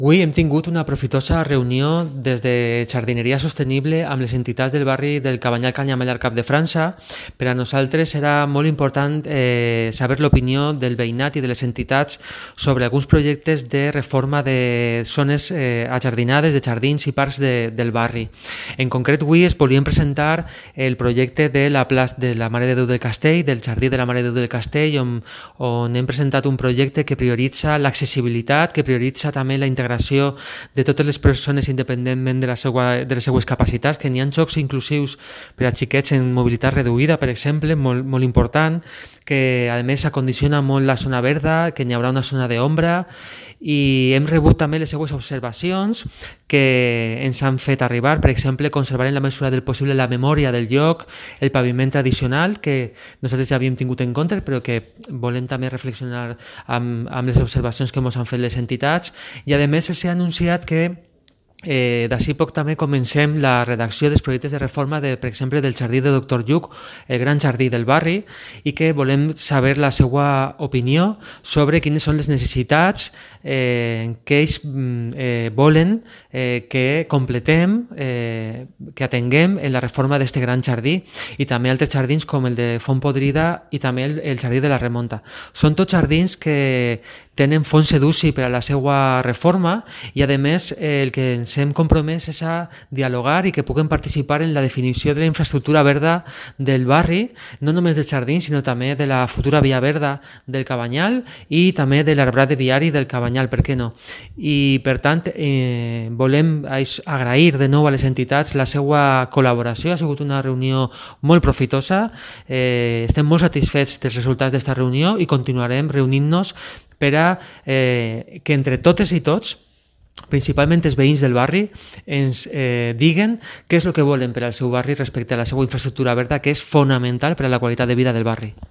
Avui hem tingut una profitosa reunió des de Jardineria Sostenible amb les entitats del barri del Cabanyal-Canyamel al Cap de França. Per a nosaltres era molt important saber l'opinió del veïnat i de les entitats sobre alguns projectes de reforma de zones ajardinades, de jardins i parcs del barri. En concret, avui es volien presentar el projecte de la plaça de la Mare de Déu del Castell, del Jardí de la Mare de Déu del Castell, on hem presentat un projecte que prioritza l'accessibilitat, que prioritza també la integració de totes les persones independentment de les seues capacitats, que n'hi ha jocs inclusius per a xiquets en mobilitat reduïda, per exemple, molt important, que a més acondiciona molt la zona verda, que n'hi haurà una zona d'ombra, i hem rebut també les seues observacions que ens han fet arribar, per exemple, conservar en la mesura del possible la memòria del lloc, el paviment tradicional, que nosaltres ja havíem tingut en compte, però que volem també reflexionar amb les observacions que ens han fet les entitats, i a més s'ha anunciat que d'ací poc també comencem la redacció dels projectes de reforma, per exemple, del jardí de Dr. Lluc, el gran jardí del barri, i que volem saber la seva opinió sobre quines són les necessitats que ells volen que completem, que atenguem en la reforma d'aquest gran jardí, i també altres jardins com el de Font Podrida i també el jardí de la Remonta. Són tots jardins que tenen fons seduci per a la seva reforma, i a més el que ens hem compromès és a dialogar i que puguem participar en la definició de la infraestructura verda del barri, no només del jardí, sinó també de la futura via verda del Cabanyal i també de l'arbrat viari del Cabanyal, per què no? I per tant volem agrair de nou a les entitats la seva col·laboració. Ha sigut una reunió molt profitosa, estem molt satisfets dels resultats d'esta reunió i continuarem reunint-nos per a que entre totes i tots, principalment els veïns del barri, ens diguen què és el que volen per al seu barri respecte a la seva infraestructura verda, que és fonamental per a la qualitat de vida del barri.